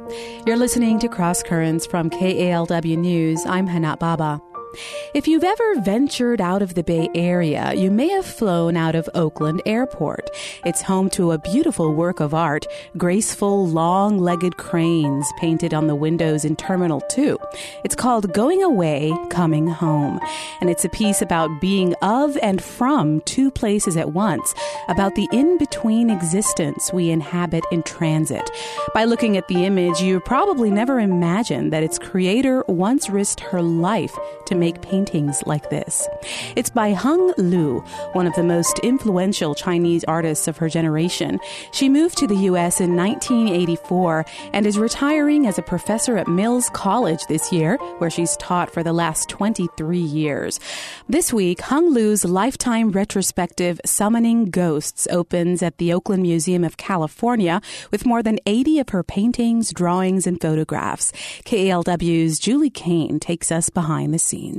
You're listening to Cross Currents from KALW News. I'm Hanat Baba. If you've ever ventured out of the Bay Area, you may have flown out of Oakland Airport. It's home to a beautiful work of art, graceful, long-legged cranes painted on the windows in Terminal 2. It's called Going Away, Coming Home. And it's a piece about being of and from two places at once, about the in-between existence we inhabit in transit. By looking at the image, you probably never imagined that its creator once risked her life to make paintings like this. It's by Hung Lu, one of the most influential Chinese artists of her generation. She moved to the U.S. in 1984 and is retiring as a professor at Mills College this year, where she's taught for the last 23 years. This week, Hung Lu's lifetime retrospective Summoning Ghosts opens at the Oakland Museum of California with more than 80 of her paintings, drawings, and photographs. KALW's Julie Kane takes us behind the scenes.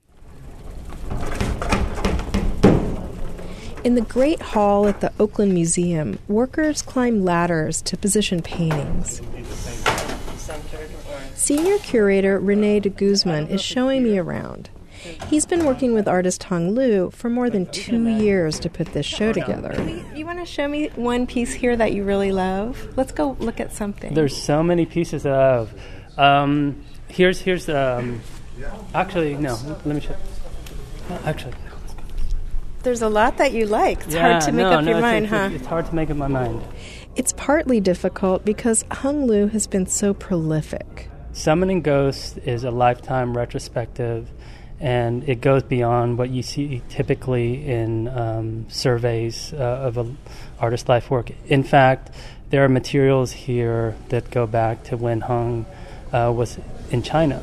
In the Great Hall at the Oakland Museum, workers climb ladders to position paintings. Senior curator Rene de Guzman is showing me around. He's been working with artist Hung Lu for more than 2 years to put this show together. You want to show me one piece here that you really love? Let's go look at something. There's so many pieces I love. Here's actually, no, let me show. Actually, there's a lot that you like. It's hard to make up your mind, huh? It's hard to make up my mind. It's partly difficult because Hung Lu has been so prolific. Summoning Ghosts is a lifetime retrospective, and it goes beyond what you see typically in surveys of an artist's life work. In fact, there are materials here that go back to when Hung was in China.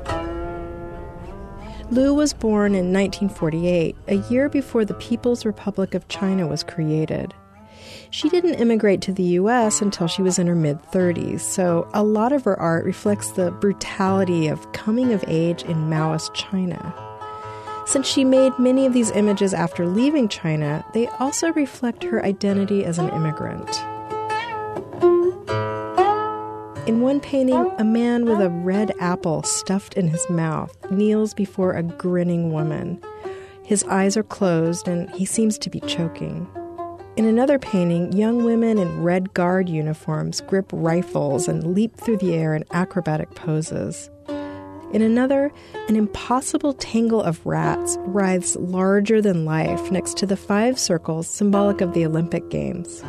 Lu was born in 1948, a year before the People's Republic of China was created. She didn't immigrate to the U.S. until she was in her mid-30s, so a lot of her art reflects the brutality of coming of age in Maoist China. Since she made many of these images after leaving China, they also reflect her identity as an immigrant. In one painting, a man with a red apple stuffed in his mouth kneels before a grinning woman. His eyes are closed and he seems to be choking. In another painting, young women in Red Guard uniforms grip rifles and leap through the air in acrobatic poses. In another, an impossible tangle of rats writhes larger than life next to the 5 circles symbolic of the Olympic Games.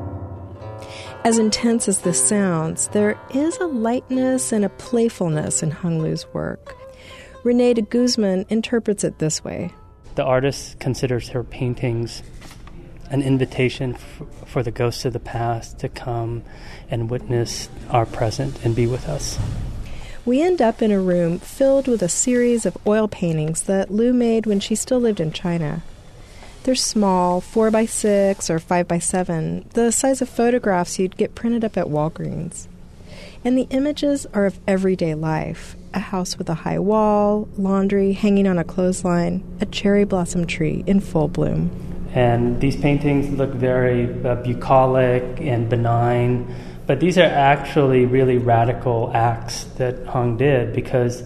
As intense as this sounds, there is a lightness and a playfulness in Hung Lu's work. Rene de Guzman interprets it this way. The artist considers her paintings an invitation for the ghosts of the past to come and witness our present and be with us. We end up in a room filled with a series of oil paintings that Lu made when she still lived in China. They're small, 4x6 or 5x7, the size of photographs you'd get printed up at Walgreens. And the images are of everyday life. A house with a high wall, laundry hanging on a clothesline, a cherry blossom tree in full bloom. And these paintings look very bucolic and benign, but these are actually really radical acts that Hung did, because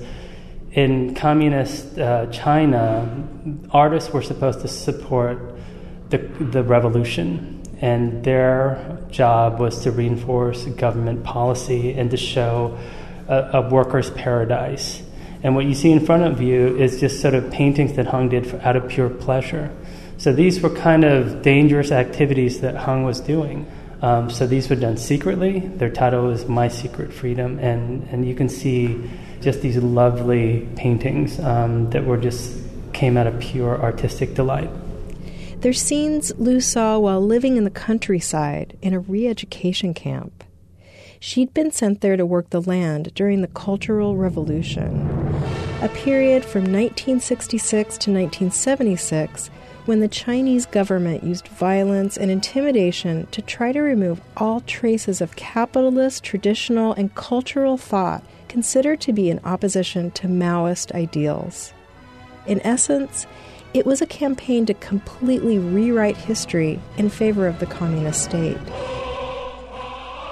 in communist China, artists were supposed to support the revolution, and their job was to reinforce government policy and to show a worker's paradise. And what you see in front of you is just sort of paintings that Hung did out of pure pleasure. So these were kind of dangerous activities that Hung was doing. So these were done secretly. Their title is My Secret Freedom, and you can see just these lovely paintings that were just came out of pure artistic delight. They're scenes Lu saw while living in the countryside in a re-education camp. She'd been sent there to work the land during the Cultural Revolution, a period from 1966 to 1976 when the Chinese government used violence and intimidation to try to remove all traces of capitalist, traditional, and cultural thought considered to be in opposition to Maoist ideals. In essence, it was a campaign to completely rewrite history in favor of the communist state.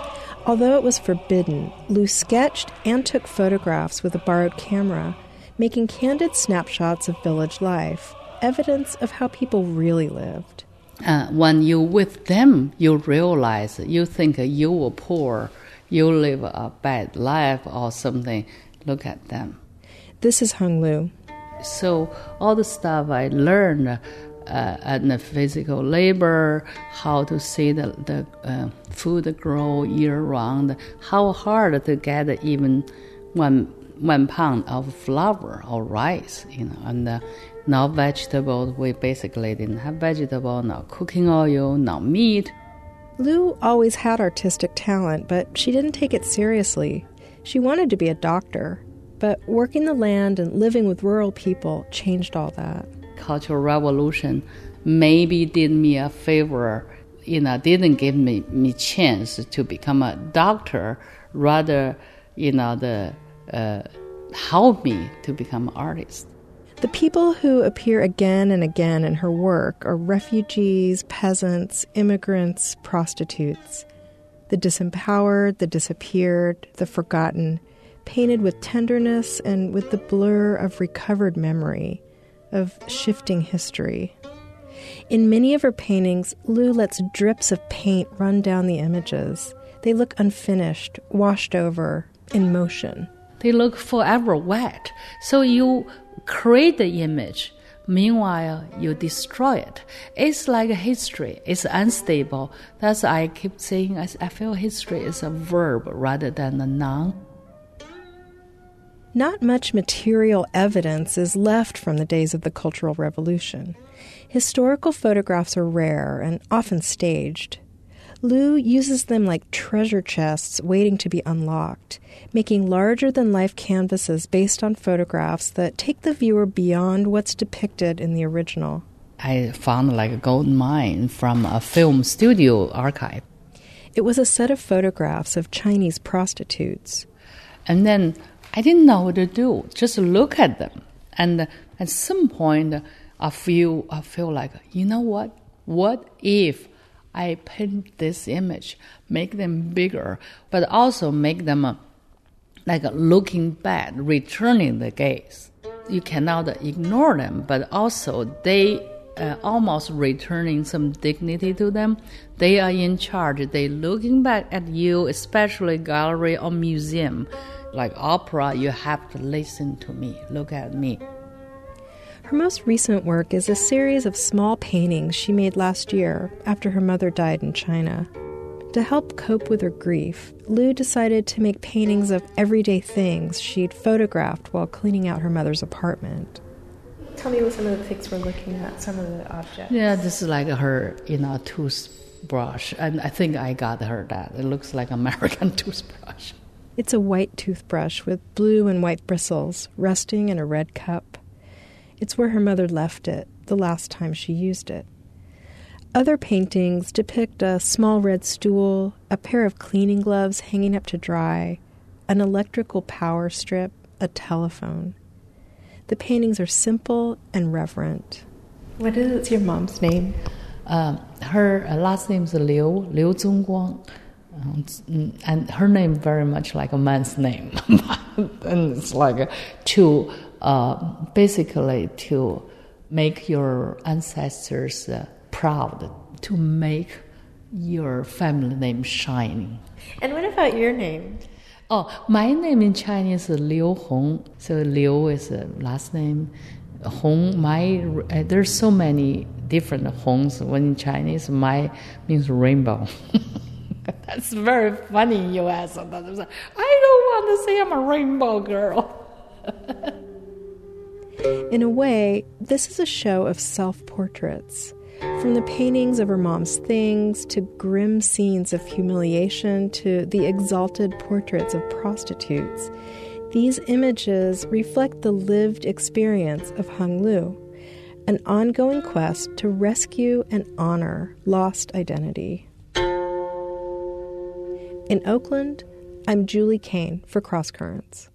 Although it was forbidden, Lu sketched and took photographs with a borrowed camera, making candid snapshots of village life, evidence of how people really lived. When you're with them, you realize, you think you were poor, you live a bad life or something. Look at them. This is Hung Lu. So all the stuff I learned and the physical labor, how to see the food grow year-round, how hard to get even one pound of flour or rice, and now vegetables, we basically didn't have vegetable, no cooking oil, no meat. Lu always had artistic talent, but she didn't take it seriously. She wanted to be a doctor, but working the land and living with rural people changed all that. Cultural Revolution maybe did me a favor, didn't give me chance to become a doctor, rather, help me to become an artist. The people who appear again and again in her work are refugees, peasants, immigrants, prostitutes. The disempowered, the disappeared, the forgotten, painted with tenderness and with the blur of recovered memory, of shifting history. In many of her paintings, Lu lets drips of paint run down the images. They look unfinished, washed over, in motion. They look forever wet. So you create the image, meanwhile you destroy it. It's like a history. It's unstable. That's why I keep saying I feel history is a verb rather than a noun. Not much material evidence is left from the days of the Cultural Revolution. Historical photographs are rare and often staged. Lu uses them like treasure chests waiting to be unlocked, making larger-than-life canvases based on photographs that take the viewer beyond what's depicted in the original. I found like a gold mine from a film studio archive. It was a set of photographs of Chinese prostitutes. And then I didn't know what to do, just look at them. And at some point, I feel like, you know what? What if I paint this image, make them bigger, but also make them like looking back, returning the gaze. You cannot ignore them, but also they almost returning some dignity to them. They are in charge. They looking back at you, especially gallery or museum. Like opera, you have to listen to me, look at me. Her most recent work is a series of small paintings she made last year after her mother died in China. To help cope with her grief, Lu decided to make paintings of everyday things she'd photographed while cleaning out her mother's apartment. Tell me what some of the things we're looking at, some of the objects. Yeah, this is like her, toothbrush. And I think I got her that. It looks like American toothbrush. It's a white toothbrush with blue and white bristles resting in a red cup. It's where her mother left it the last time she used it. Other paintings depict a small red stool, a pair of cleaning gloves hanging up to dry, an electrical power strip, a telephone. The paintings are simple and reverent. What is it? It's your mom's name? Her last name is Liu Zongguang. And her name very much like a man's name. And it's like to basically to make your ancestors proud, to make your family name shining. And what about your name? Oh, my name in Chinese is Liu Hong. So Liu is a last name. Hong, there's so many different Hongs. When in Chinese, my means rainbow. That's very funny in U.S. I don't want to say I'm a rainbow girl. In a way, this is a show of self-portraits. From the paintings of her mom's things, to grim scenes of humiliation, to the exalted portraits of prostitutes, these images reflect the lived experience of Hung Lu, an ongoing quest to rescue and honor lost identity. In Oakland, I'm Julie Kane for Cross Currents.